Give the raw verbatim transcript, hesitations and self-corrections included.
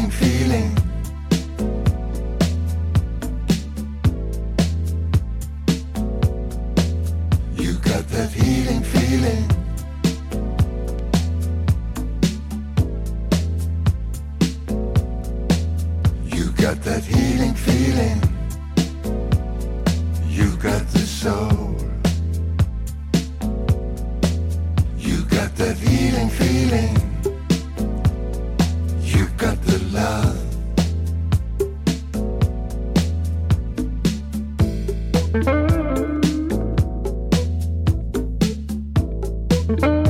healing feeling. You got that healing feeling. You got that healing feeling. You got the soul. You got that healing feeling. You got the love. Thank you.